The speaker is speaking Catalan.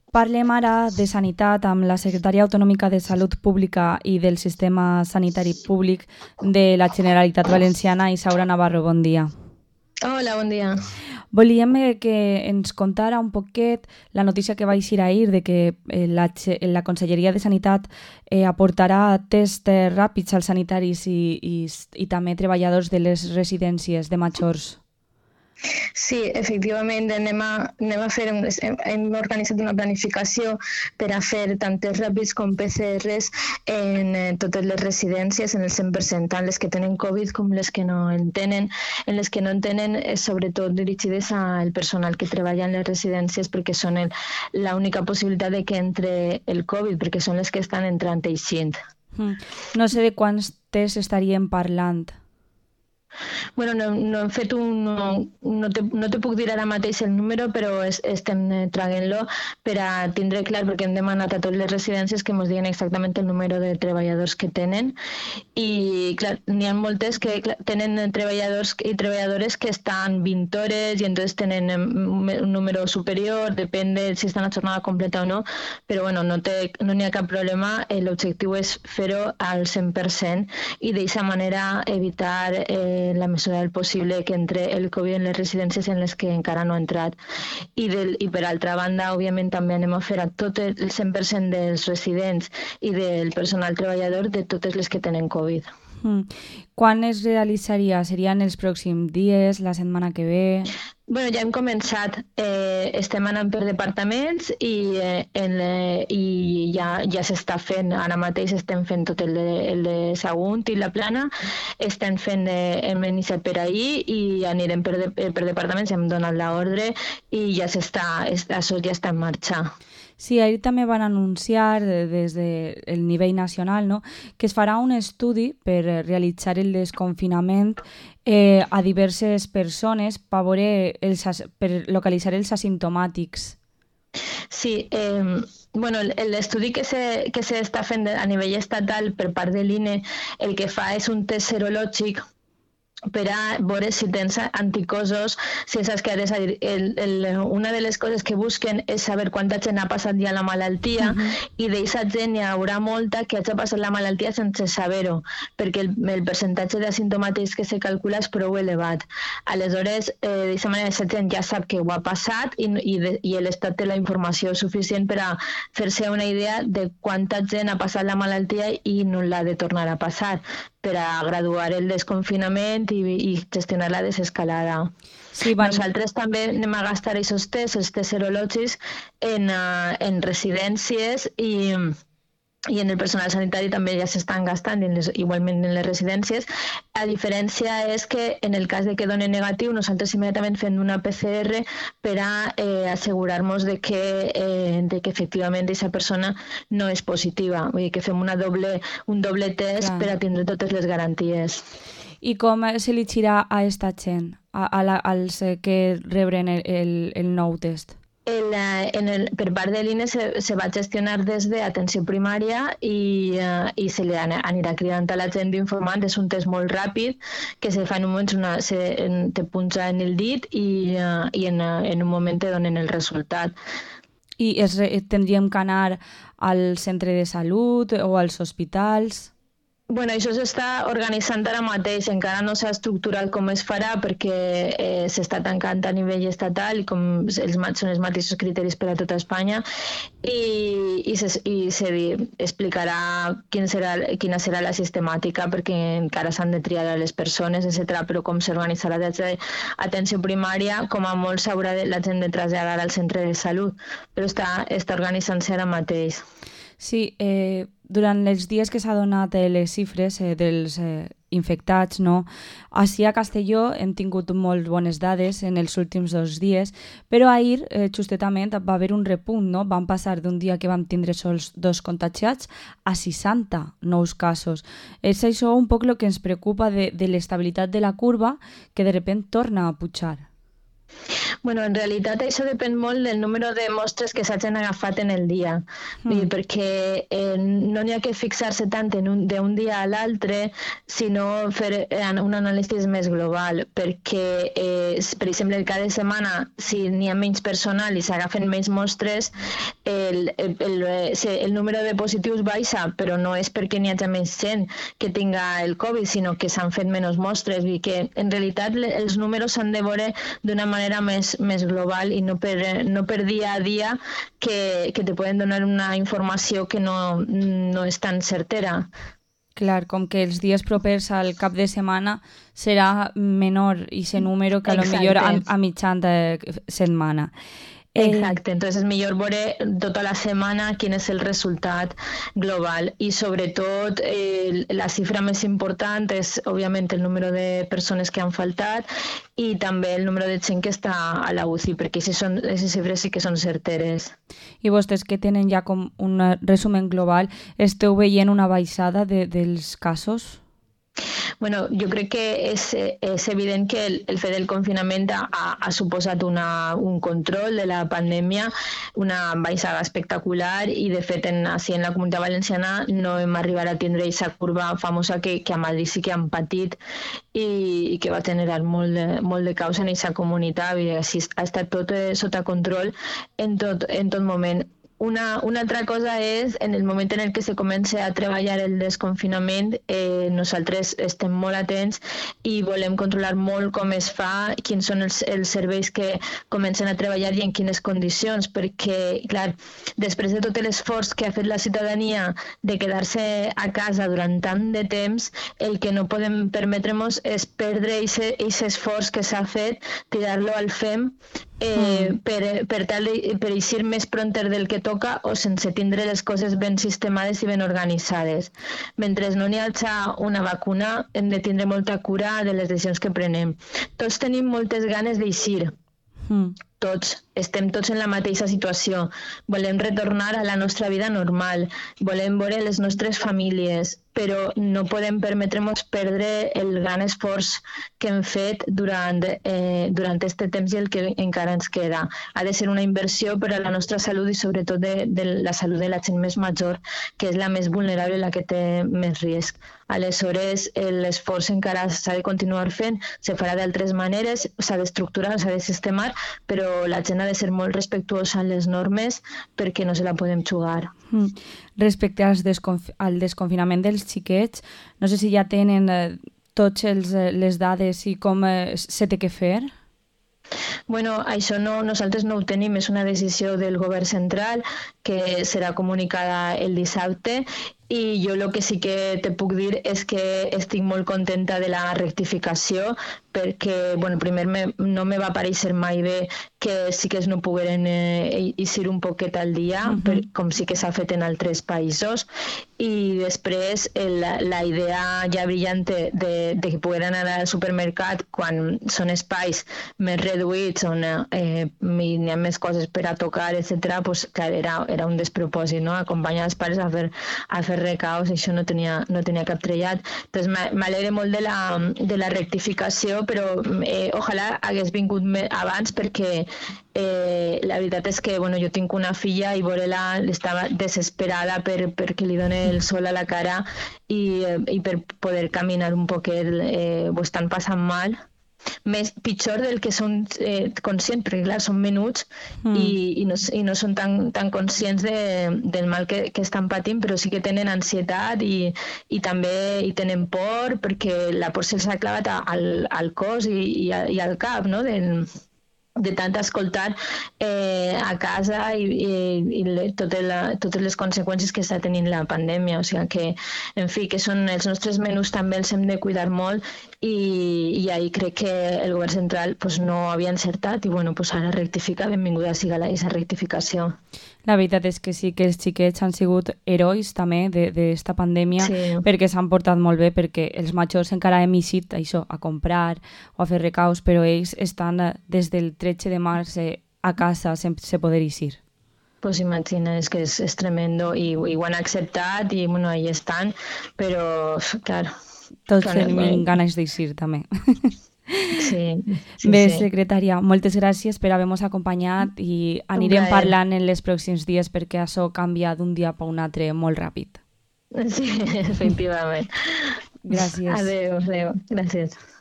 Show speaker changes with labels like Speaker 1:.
Speaker 1: Parlem ara de sanitat amb la secretària autonòmica de Salut Pública i del Sistema Sanitari Públic de la Generalitat Valenciana, Isaura Navarro. Bon dia.
Speaker 2: Hola, bon dia.
Speaker 1: Volíem que ens contara un poquet la notícia que va eixir ahir de que la Conselleria de Sanitat aportarà tests ràpids als sanitaris i també treballadors de les residències de majors.
Speaker 2: Sí, efectivament, hem organitzat una planificació per a fer tant tests ràpids com PCRs en totes les residències, en el 100%, tant les que tenen Covid com les que no en tenen. En les que no en tenen, sobretot dirigides al personal que treballa en les residències, perquè són l'única possibilitat de que entre el Covid, perquè són les que estan entrant i eixint.
Speaker 1: No sé de quants tests estaríem parlant.
Speaker 2: Bueno, no hem fet no te puc dir ara mateix el número, però estem traguent-lo per a tindre clar, perquè hem demanat a totes les residències que ens diguen exactament el número de treballadors que tenen. I clar, n'hi ha moltes que tenen treballadors i treballadores que estan 20 hores i entonces tenen un número superior, depèn de si estan a jornada completa o no, però bueno, no n'hi ha cap problema. L'objectiu és fer-ho al 100% i d'aquesta manera evitar la mesura del possible que entre el Covid en les residències en les que encara no ha entrat. I per altra banda, òbviament, també anem a fer a tot el 100% dels residents i del personal treballador de totes les que tenen Covid.
Speaker 1: Quan es realitzaria? Serien els pròxims dies, la setmana que ve?
Speaker 2: Bueno, ja hem començat. Estem anant per departaments i ja s'està fent. Ara mateix estem fent tot el de Sagunt i la Plana. Hem iniciat per ahir i anirem per departaments, hem donat l'ordre i això ja està en marxa.
Speaker 1: Sí, ahir també van anunciar des del nivell nacional, no?, que es farà un estudi per realitzar el desconfinament a diverses persones per localitzar els asimptomàtics.
Speaker 2: Sí, bueno, l'estudi que s'està fent a nivell estatal per part de l'INE el que fa és un test serològic per a veure si tens anticossos, si saps que és a dir, una de les coses que busquen és saber quanta gent ha passat ja la malaltia i d'aquesta gent hi haurà molta que hagi passat la malaltia sense saber-ho, perquè el percentatge d'asimptomàtics que se calcula és prou elevat. Aleshores, d'aquesta manera, aquesta gent ja sap que ho ha passat i l'Estat té la informació suficient per a fer-se una idea de quanta gent ha passat la malaltia i no l'ha de tornar a passar, per a graduar el desconfinament i gestionar la desescalada. Sí, nosaltres també anem a gastar aquests tests, els tests serològics, en residències i en el personal sanitari també ja s'estan gastant, igualment en les residències. La diferència és que en el cas de que doni negatiu, nosaltres immediatament fem una PCR per a assegurar-nos de que efectivament aquesta persona no és positiva. Vull dir que fem un doble test per a tindre totes les garanties.
Speaker 1: I com s'elegirà a aquesta gent, als que rebren el nou test?
Speaker 2: Per part de l'INE se va gestionar des d'atenció primària i se li anirà cridant a la gent informant. És un test molt ràpid que se fa en un moment, te punxa en el dit i en un moment te donen el resultat.
Speaker 1: I tindríem que anar al centre de salut o als hospitals?
Speaker 2: Bueno, això s'està organitzant ara mateix, encara no s'ha estructurat com es farà perquè s'està tancant a nivell estatal i com són els mateixos criteris per a tota Espanya i s'explicarà quina serà la sistemàtica perquè encara s'han de triar a les persones, etc. Però com s'organitzarà des d'atenció primària, com a molt s'haurà la gent de traslladar al centre de salut, però està organitzant-se ara mateix.
Speaker 1: Sí, durant els dies que s'ha donat les xifres dels infectats, no? Així a Castelló hem tingut molt bones dades en els últims 2 dies, però ahir, justament, va haver un repunt, no? Vam passar d'un dia que vam tindre sols 2 contagiats a 60 nous casos. És això un poc el que ens preocupa de l'estabilitat de la curva, que de sobte torna a pujar.
Speaker 2: Bueno, en realitat això depèn molt del número de mostres que s'hagin agafat en el dia. Vull dir, perquè no n'hi ha que fixar-se tant d'un dia a l'altre, sinó fer un anàlisi més global, perquè, per exemple, cada setmana, si n'hi ha menys personal i s'agafen menys mostres, el número de positius baixa, però no és perquè n'hi hagi més gent que tinga el Covid, sinó que s'han fet menys mostres, i que en realitat els números s'han de veure d'una manera més global i no per dia a dia que te poden donar una informació que no és tan certera.
Speaker 1: Clar, com que els dies propers al cap de setmana serà menor i ese número que a lo millor a mitjan de setmana.
Speaker 2: Exacte, entonces és millor veure tota la setmana quin és el resultat global i sobretot la xifra més important és òbviament el número de persones que han faltat i també el número de gent que està a la UCI, perquè aquestes xifres sí que són certeres.
Speaker 1: I vostès que tenen ja com un resumen global, esteu veient una baixada dels casos?
Speaker 2: Bueno, jo crec que és evident que el fet del confinament ha suposat un control de la pandèmia, una baixada espectacular i de fet així en la Comunitat Valenciana no hem arribat a tindre aquesta curva famosa que a Madrid sí que han patit i que va generar molt de caos en aquesta comunitat, i així ha estat tot sota control en tot moment. Una altra cosa és, en el moment en el que se comença a treballar el desconfinament, nosaltres estem molt atents i volem controlar molt com es fa, quins són els serveis que comencen a treballar i en quines condicions, perquè, clar, després de tot l'esforç que ha fet la ciutadania de quedar-se a casa durant tant de temps, el que no podem permetre-nos és perdre aquest esforç que s'ha fet, tirar-lo al fem, per eixir més pronter del que toca o sense tindre les coses ben sistemades i ben organitzades. Mentre no n'hi hagi una vacuna, hem de tindre molta cura de les decisions que prenem. Tots tenim moltes ganes d'eixir. Tots, estem tots en la mateixa situació. Volem retornar a la nostra vida normal, volem veure les nostres famílies, però no podem permetre-nos perdre el gran esforç que hem fet durant aquest temps i el que encara ens queda. Ha de ser una inversió per a la nostra salut i sobretot de la salut de la gent més major, que és la més vulnerable i la que té més risc. Aleshores, l'esforç encara s'ha de continuar fent, se farà d'altres maneres, s'ha d'estructurar, s'ha de sistemar, però la gent ha de ser molt respectuosa amb les normes perquè no se la podem jugar.
Speaker 1: Respecte al desconfinament dels xiquets, no sé si ja tenen totes les dades i com se té que fer?
Speaker 2: Bueno, això nosaltres no ho tenim, és una decisió del govern central que serà comunicada el dissabte i jo el que sí que te puc dir és que estic molt contenta de la rectificació perquè, bueno, primer no me va parèixer mai bé que sí que es no pogueren eixir un poquet al dia, com sí que s'ha fet en altres països, i després la idea ja brillant de que pogueren anar al supermercat quan són espais més reduïts on hi ha més coses per a tocar, etc., pues, clar, era un despropòsit, no? Acompanyar els pares a fer recaus, això no tenia cap trellat. Entonces, m'alegre molt de la rectificació, però ojalà hagués vingut abans perquè la veritat és que bueno, jo tinc una filla i veure-la estava desesperada perquè li doni el sol a la cara i per poder caminar un poquet ho estan passant mal. Pitjor del que són conscients, perquè clar, són menuts i no són tan conscients del mal que estan patint, però sí que tenen ansietat i també hi tenen por perquè la por se'ls ha clavat al cos i al cap, no? De tant escoltar a casa i totes les conseqüències que està tenint la pandèmia. O sigui que, en fi, que són els nostres menús també els hem de cuidar molt i ahir crec que el govern central pues, no havia encertat i bueno, pues ara rectifica, benvinguda siga aquesta rectificació.
Speaker 1: La veritat és que sí que els xiquets han sigut herois també d'esta pandèmia perquè s'han portat molt bé, perquè els majors encara hem eixit això, a comprar o a fer recaus, però ells estan des del 13 de març a casa sense poder eixir.
Speaker 2: Pues imagina, és que és tremendo i ho han acceptat i bueno, ahí estan, però clar...
Speaker 1: Tots tenim ganes d'eixir també.
Speaker 2: Sí,
Speaker 1: Bé,
Speaker 2: sí.
Speaker 1: secretària, moltes gràcies per haver-nos acompanyat i anirem
Speaker 2: plaer.
Speaker 1: parlant en els pròxims dies perquè això canvia d'un dia per un altre molt ràpid.
Speaker 2: Sí, efectivament.
Speaker 1: Gràcies.
Speaker 2: Adéu, adéu. Gràcies.